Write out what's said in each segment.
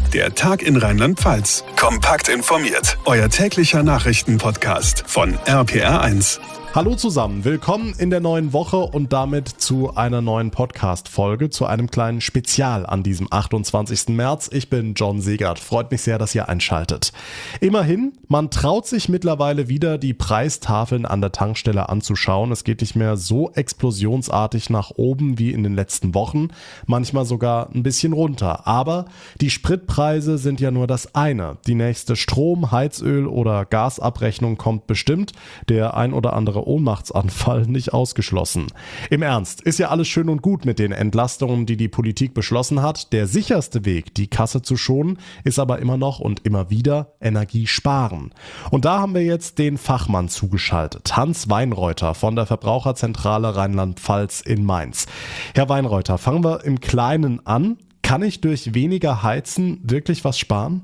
Der Tag in Rheinland-Pfalz. Kompakt informiert. Euer täglicher Nachrichtenpodcast von RPR1. Hallo zusammen, willkommen in der neuen Woche und damit zu einer neuen Podcast-Folge, zu einem kleinen Spezial an diesem 28. März. Ich bin John Segert, freut mich sehr, dass ihr einschaltet. Immerhin, man traut sich mittlerweile wieder, die Preistafeln an der Tankstelle anzuschauen. Es geht nicht mehr so explosionsartig nach oben wie in den letzten Wochen, manchmal sogar ein bisschen runter. Aber die Spritpreise sind ja nur das eine. Die nächste Strom-, Heizöl- oder Gasabrechnung kommt bestimmt. Der ein oder andere Ohnmachtsanfall nicht ausgeschlossen. Im Ernst, ist ja alles schön und gut mit den Entlastungen, die die Politik beschlossen hat. Der sicherste Weg, die Kasse zu schonen, ist aber immer noch und immer wieder Energie sparen. Und da haben wir jetzt den Fachmann zugeschaltet, Hans Weinreuter von der Verbraucherzentrale Rheinland-Pfalz in Mainz. Herr Weinreuter, fangen wir im Kleinen an. Kann ich durch weniger Heizen wirklich was sparen?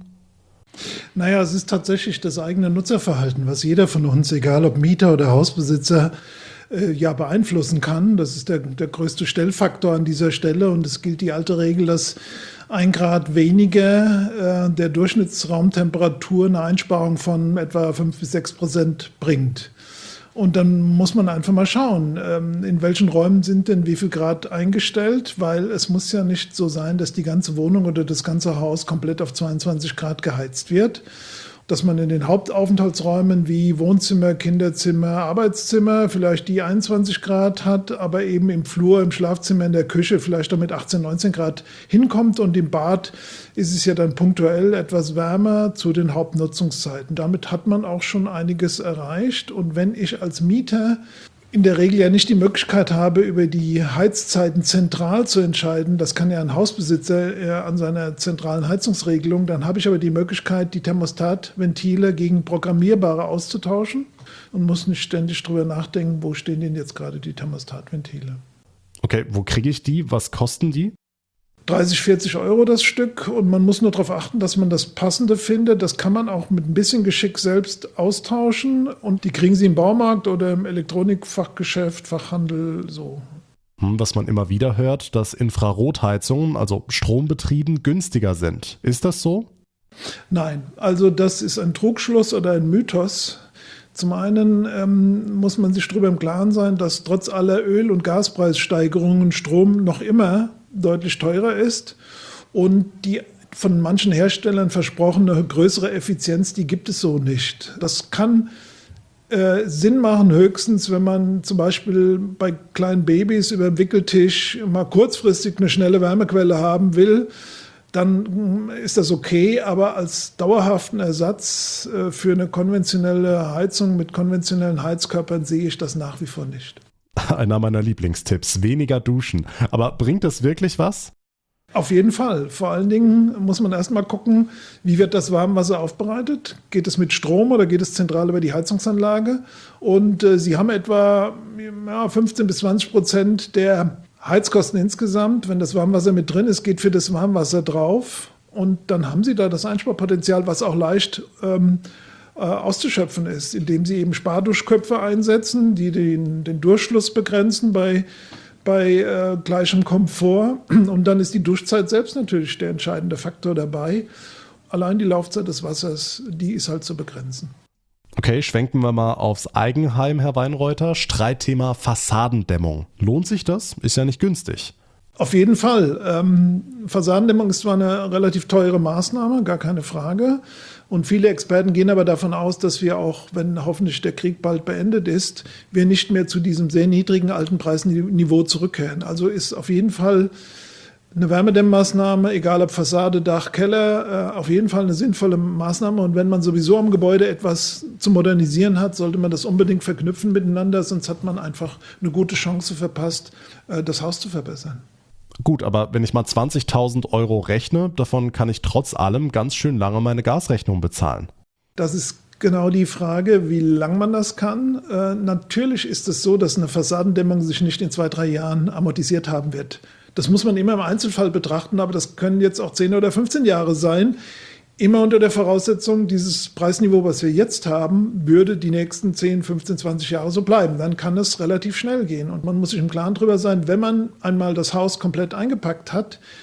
Naja, es ist tatsächlich das eigene Nutzerverhalten, was jeder von uns, egal ob Mieter oder Hausbesitzer, beeinflussen kann. Das ist der größte Stellfaktor an dieser Stelle und es gilt die alte Regel, dass 1 Grad weniger der Durchschnittsraumtemperatur eine Einsparung von etwa 5-6% bringt. Und dann muss man einfach mal schauen, in welchen Räumen sind denn wie viel Grad eingestellt, weil es muss ja nicht so sein, dass die ganze Wohnung oder das ganze Haus komplett auf 22 Grad geheizt wird. Dass man in den Hauptaufenthaltsräumen wie Wohnzimmer, Kinderzimmer, Arbeitszimmer vielleicht die 21 Grad hat, aber eben im Flur, im Schlafzimmer, in der Küche vielleicht auch mit 18, 19 Grad hinkommt und im Bad ist es ja dann punktuell etwas wärmer zu den Hauptnutzungszeiten. Damit hat man auch schon einiges erreicht und wenn ich als Mieter in der Regel ja nicht die Möglichkeit habe, über die Heizzeiten zentral zu entscheiden. Das kann ja ein Hausbesitzer an seiner zentralen Heizungsregelung. Dann habe ich aber die Möglichkeit, die Thermostatventile gegen programmierbare auszutauschen und muss nicht ständig drüber nachdenken, wo stehen denn jetzt gerade die Thermostatventile. Okay, wo kriege ich die? Was kosten die? 30, 40 Euro das Stück und man muss nur darauf achten, dass man das Passende findet. Das kann man auch mit ein bisschen Geschick selbst austauschen und die kriegen Sie im Baumarkt oder im Elektronikfachgeschäft, Fachhandel, so. Was man immer wieder hört, dass Infrarotheizungen, also strombetrieben, günstiger sind. Ist das so? Nein, also das ist ein Trugschluss oder ein Mythos. Zum einen muss man sich darüber im Klaren sein, dass trotz aller Öl- und Gaspreissteigerungen Strom noch immer deutlich teurer ist und die von manchen Herstellern versprochene größere Effizienz, die gibt es so nicht. Das kann Sinn machen, höchstens, wenn man zum Beispiel bei kleinen Babys über dem Wickeltisch mal kurzfristig eine schnelle Wärmequelle haben will, dann ist das okay, aber als dauerhaften Ersatz für eine konventionelle Heizung mit konventionellen Heizkörpern sehe ich das nach wie vor nicht. Einer meiner Lieblingstipps, weniger duschen. Aber bringt das wirklich was? Auf jeden Fall. Vor allen Dingen muss man erst mal gucken, wie wird das Warmwasser aufbereitet? Geht es mit Strom oder geht es zentral über die Heizungsanlage? Und Sie haben etwa 15-20% der Heizkosten insgesamt. Wenn das Warmwasser mit drin ist, geht für das Warmwasser drauf. Und dann haben Sie da das Einsparpotenzial, was auch leicht auszuschöpfen ist, indem sie eben Sparduschköpfe einsetzen, die den Durchfluss begrenzen bei gleichem Komfort. Und dann ist die Duschzeit selbst natürlich der entscheidende Faktor dabei. Allein die Laufzeit des Wassers, die ist halt zu begrenzen. Okay, schwenken wir mal aufs Eigenheim, Herr Weinreuter. Streitthema Fassadendämmung. Lohnt sich das? Ist ja nicht günstig. Auf jeden Fall. Fassadendämmung ist zwar eine relativ teure Maßnahme, gar keine Frage. Und viele Experten gehen aber davon aus, dass wir auch, wenn hoffentlich der Krieg bald beendet ist, wir nicht mehr zu diesem sehr niedrigen alten Preisniveau zurückkehren. Also ist auf jeden Fall eine Wärmedämmmaßnahme, egal ob Fassade, Dach, Keller, auf jeden Fall eine sinnvolle Maßnahme. Und wenn man sowieso am Gebäude etwas zu modernisieren hat, sollte man das unbedingt verknüpfen miteinander, sonst hat man einfach eine gute Chance verpasst, das Haus zu verbessern. Gut, aber wenn ich mal 20.000 Euro rechne, davon kann ich trotz allem ganz schön lange meine Gasrechnung bezahlen. Das ist genau die Frage, wie lang man das kann. Natürlich ist es so, dass eine Fassadendämmung sich nicht in 2-3 Jahren amortisiert haben wird. Das muss man immer im Einzelfall betrachten, aber das können jetzt auch 10 oder 15 Jahre sein. Immer unter der Voraussetzung, dieses Preisniveau, was wir jetzt haben, würde die nächsten 10, 15, 20 Jahre so bleiben. Dann kann es relativ schnell gehen. Und man muss sich im Klaren darüber sein, wenn man einmal das Haus komplett eingepackt hat,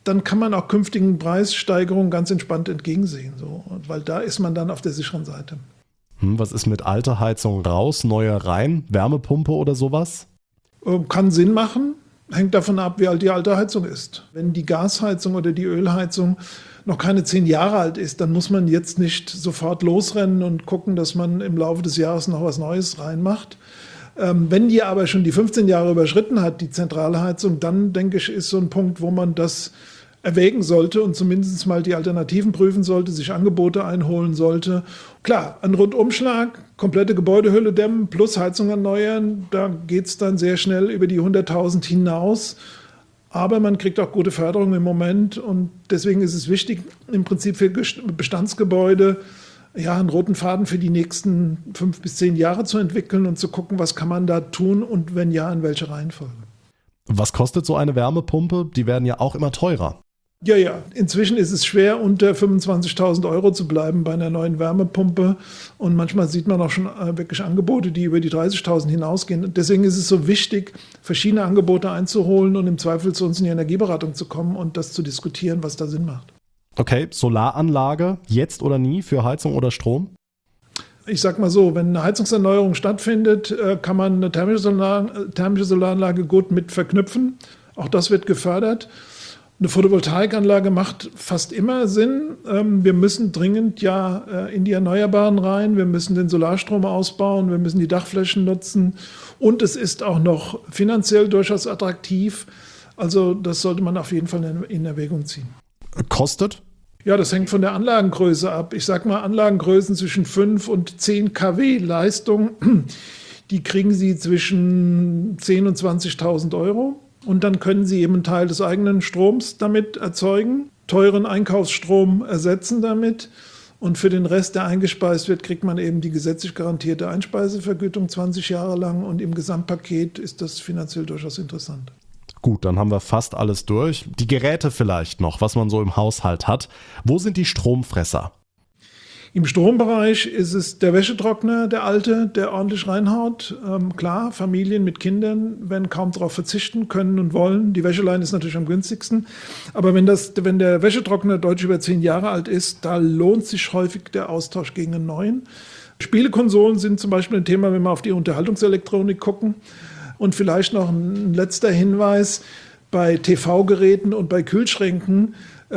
dann kann man auch künftigen Preissteigerungen ganz entspannt entgegensehen. So. Weil da ist man dann auf der sicheren Seite. Was ist mit alter Heizung raus, neue rein, Wärmepumpe oder sowas? Kann Sinn machen, hängt davon ab, wie alt die alte Heizung ist. Wenn die Gasheizung oder die Ölheizung noch keine 10 Jahre alt ist, dann muss man jetzt nicht sofort losrennen und gucken, dass man im Laufe des Jahres noch was Neues reinmacht. Wenn die aber schon die 15 Jahre überschritten hat, die zentrale Heizung, dann denke ich, ist so ein Punkt, wo man das erwägen sollte und zumindest mal die Alternativen prüfen sollte, sich Angebote einholen sollte. Klar, ein Rundumschlag, komplette Gebäudehülle dämmen plus Heizung erneuern, da geht es dann sehr schnell über die 100.000 hinaus. Aber man kriegt auch gute Förderung im Moment und deswegen ist es wichtig, im Prinzip für Bestandsgebäude einen roten Faden für die nächsten 5 bis 10 Jahre zu entwickeln und zu gucken, was kann man da tun und wenn ja, in welche Reihenfolge. Was kostet so eine Wärmepumpe? Die werden ja auch immer teurer. Ja. Inzwischen ist es schwer, unter 25.000 Euro zu bleiben bei einer neuen Wärmepumpe. Und manchmal sieht man auch schon wirklich Angebote, die über die 30.000 hinausgehen. Und deswegen ist es so wichtig, verschiedene Angebote einzuholen und im Zweifel zu uns in die Energieberatung zu kommen und das zu diskutieren, was da Sinn macht. Okay, Solaranlage, jetzt oder nie für Heizung oder Strom? Ich sag mal so, wenn eine Heizungserneuerung stattfindet, kann man eine thermische Solaranlage gut mit verknüpfen. Auch das wird gefördert. Eine Photovoltaikanlage macht fast immer Sinn. Wir müssen dringend in die Erneuerbaren rein. Wir müssen den Solarstrom ausbauen. Wir müssen die Dachflächen nutzen. Und es ist auch noch finanziell durchaus attraktiv. Also das sollte man auf jeden Fall in Erwägung ziehen. Kostet? Ja, das hängt von der Anlagengröße ab. Ich sag mal, Anlagengrößen zwischen 5 und 10 kW Leistung, die kriegen Sie zwischen 10.000 und 20.000 Euro. Und dann können Sie eben einen Teil des eigenen Stroms damit erzeugen, teuren Einkaufsstrom ersetzen damit. Und für den Rest, der eingespeist wird, kriegt man eben die gesetzlich garantierte Einspeisevergütung 20 Jahre lang. Und im Gesamtpaket ist das finanziell durchaus interessant. Gut, dann haben wir fast alles durch. Die Geräte vielleicht noch, was man so im Haushalt hat. Wo sind die Stromfresser? Im Strombereich ist es der Wäschetrockner, der alte, der ordentlich reinhaut. Klar, Familien mit Kindern werden kaum darauf verzichten können und wollen. Die Wäscheleine ist natürlich am günstigsten. Aber wenn der Wäschetrockner deutlich über 10 Jahre alt ist, da lohnt sich häufig der Austausch gegen einen neuen. Spielekonsolen sind zum Beispiel ein Thema, wenn wir auf die Unterhaltungselektronik gucken. Und vielleicht noch ein letzter Hinweis, bei TV-Geräten und bei Kühlschränken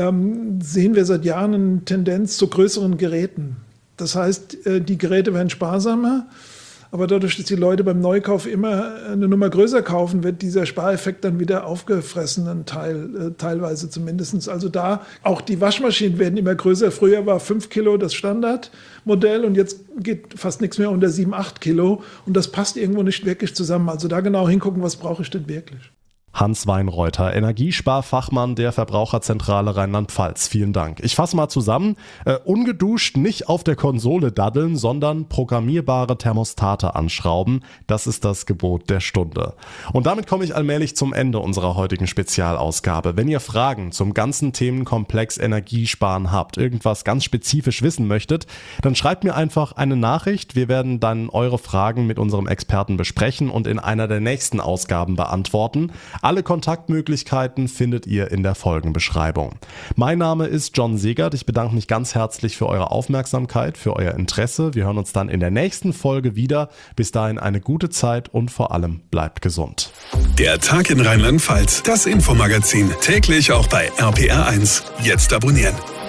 sehen wir seit Jahren eine Tendenz zu größeren Geräten. Das heißt, die Geräte werden sparsamer, aber dadurch, dass die Leute beim Neukauf immer eine Nummer größer kaufen, wird dieser Spareffekt dann wieder aufgefressen, ein Teil, teilweise zumindest. Also da, auch die Waschmaschinen werden immer größer. Früher war 5 Kilo das Standardmodell und jetzt geht fast nichts mehr unter 7, 8 Kilo und das passt irgendwo nicht wirklich zusammen. Also da genau hingucken, was brauche ich denn wirklich. Hans Weinreuter, Energiesparfachmann der Verbraucherzentrale Rheinland-Pfalz. Vielen Dank. Ich fasse mal zusammen. Ungeduscht nicht auf der Konsole daddeln, sondern programmierbare Thermostate anschrauben. Das ist das Gebot der Stunde. Und damit komme ich allmählich zum Ende unserer heutigen Spezialausgabe. Wenn ihr Fragen zum ganzen Themenkomplex Energiesparen habt, irgendwas ganz spezifisch wissen möchtet, dann schreibt mir einfach eine Nachricht. Wir werden dann eure Fragen mit unserem Experten besprechen und in einer der nächsten Ausgaben beantworten. Alle Kontaktmöglichkeiten findet ihr in der Folgenbeschreibung. Mein Name ist John Segert. Ich bedanke mich ganz herzlich für eure Aufmerksamkeit, für euer Interesse. Wir hören uns dann in der nächsten Folge wieder. Bis dahin eine gute Zeit und vor allem bleibt gesund. Der Tag in Rheinland-Pfalz, das Infomagazin, täglich auch bei RPR1. Jetzt abonnieren.